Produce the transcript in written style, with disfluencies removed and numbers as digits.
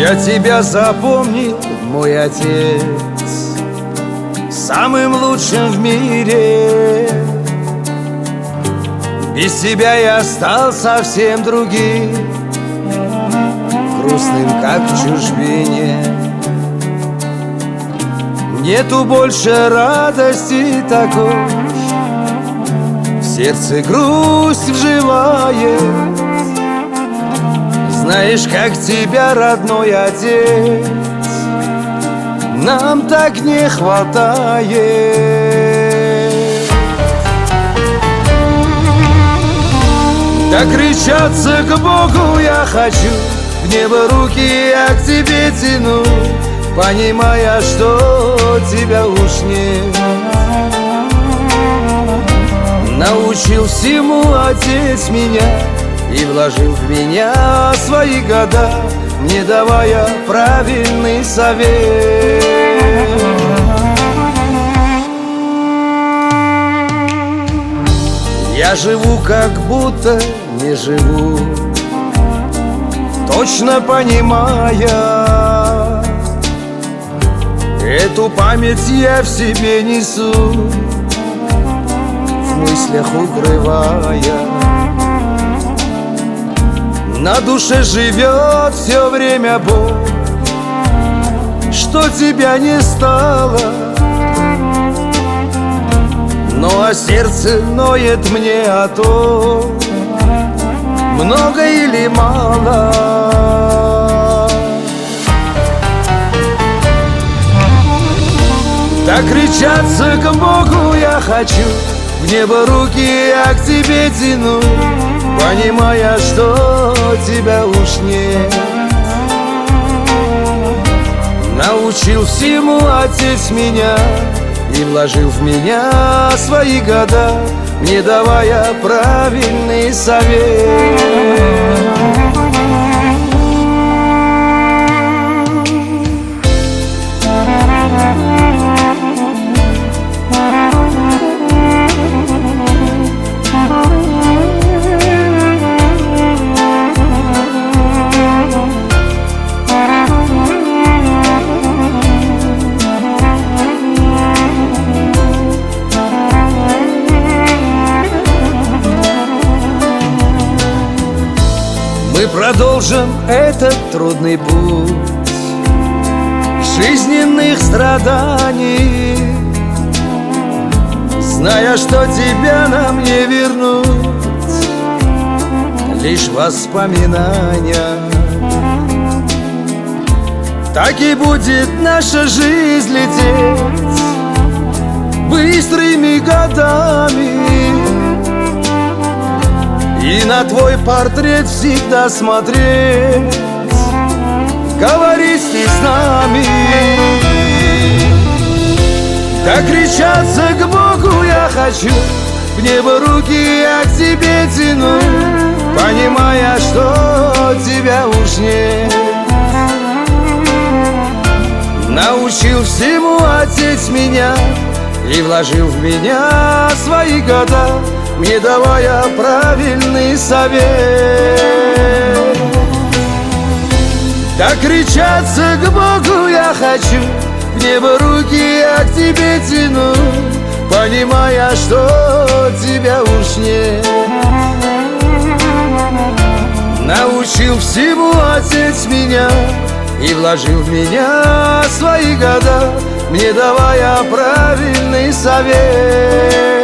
Я тебя запомнил, мой отец, самым лучшим в мире. Без тебя я стал совсем другим, грустным, как в чужбине. Нету больше радости такой, в сердце грусть вживает. Знаешь, как тебя, родной отец, нам так не хватает. Докричаться к Богу я хочу, в небо руки я к тебе тяну, понимая, что тебя уж нет. Научил всему отец меня и вложил в меня свои года, не давая правильный совет. Я живу, как будто не живу, точно понимая, эту память я в себе несу, в мыслях укрывая. На душе живет все время боль, что тебя не стало, ну а сердце ноет мне о том, много или мало. Докричаться к Богу я хочу, в небо руки я к тебе тяну, понимая, что тебя уж нет. Научил всему отец меня и вложил в меня свои года, не давая правильный совет. Мы продолжим этот трудный путь жизненных страданий, зная, что тебя нам не вернуть, лишь воспоминания. Так и будет наша жизнь лететь быстрыми годами, и на твой портрет всегда смотреть, говорить ты с нами. Докричаться к Богу я хочу, в небо руки я к тебе тяну, понимая, что тебя уж нет. Научил всему отец меня и вложил в меня свои года, не давая правильный совет. Докричаться к Богу я хочу, в небо руки я к тебе тяну, понимая, что тебя уж нет. Научил всему отец меня и вложил в меня свои года, не давая правильный совет.